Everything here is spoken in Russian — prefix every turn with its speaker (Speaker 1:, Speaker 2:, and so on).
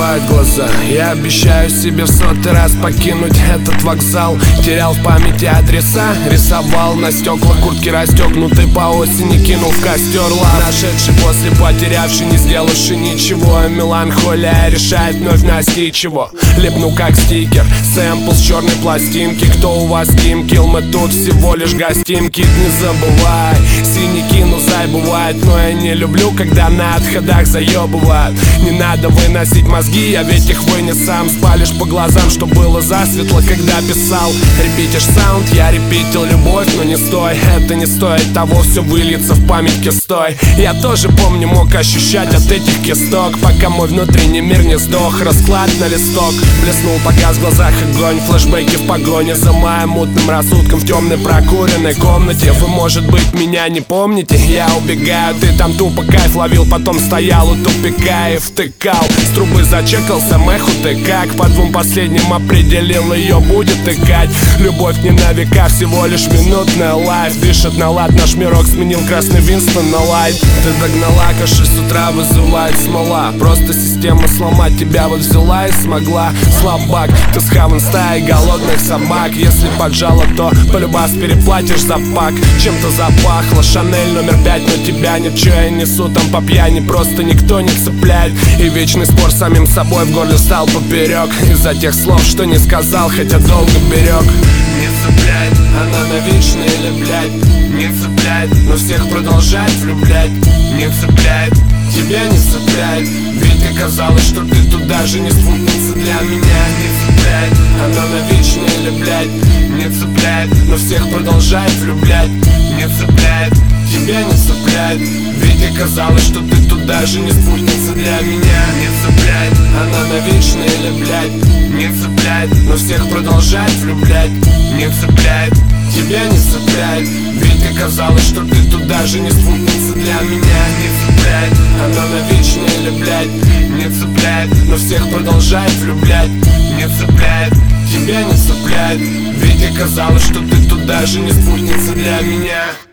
Speaker 1: закрывают глаза. Я обещаю себе в 100-й раз покинуть этот вокзал. Терял в памяти адреса, рисовал на стеклах куртки расстегнуты по осени, кинул в костер лав. Нашедший после потерявший, не сделавший ничего. Меланхолия решает вновь настичь его. Лепну как стикер, сэмпл с черной пластинки. Кто у вас Ким Килл, мы тут всего лишь гостинки. Не забывай, синяки, ну зай бывает. Но я не люблю, когда на отходах заебывают. Не надо выносить мозги, я ведь их вынес сам. Спалишь по глазам, что было засветло, когда писал. Репитишь саунд, я репитил любовь. Но не стой, это не стоит того, все выльется в памятке, стой. Я тоже помню, мог ощущать от этих кисток, пока мой внутренний мир не сдох. Расклад на листок, блеснул, погас в глазах огонь. Флэшбэки в погоне за моим мутным рассудком в темной прокуренной комнате. Вы, может быть, меня не помните? Я убегаю, ты там тупо кайф ловил, потом стоял у тупика и втыкал. С трубы зачекался меху, ты как? По двум последним определил, ее будет тыкать. Любовь не на века, всего лишь минутная лайф. Дышит на лад, наш мирок сменил красный Винстон на лайт. Ты догнала, кашель с утра вызывает смола. Просто система сломать тебя вот взяла и смогла. Слабак, ты схаван стаей голодных собак. Если поджала, то полюбас переплатишь за пак. Чем-то запахло, Шанель номер 5, но тебя нет. Че я несу там по пьяни, просто никто не цепляет. И вечный спор с самим собой в горле стал поперек. Из-за тех слов, что не сказал, хотя долго берег. Не цепляет, она навечно или блядь. Не цепляет, но всех продолжает влюблять. Не цепляет, тебя не цепляет. Ведь оказалось, что ты тут даже не спутница для меня. Не цепляет, она навечно или блядь. Не цепляет, но всех продолжает влюблять. Не цепляет, тебя не цепляет. Ведь оказалось, что ты тут даже не спутница для меня. Не цепляет, она навечно или блядь. Не цепляет, но всех продолжает влюблять. Не цепляет, тебя не цепляет. Ведь оказалось, что ты тут даже не спутница для меня. Не цепляет, она навечно или блядь. Не цепляет, но всех продолжает влюблять. Не цепляет, тебя не цепляет. Ведь оказалось, что ты тут даже не спутница для меня.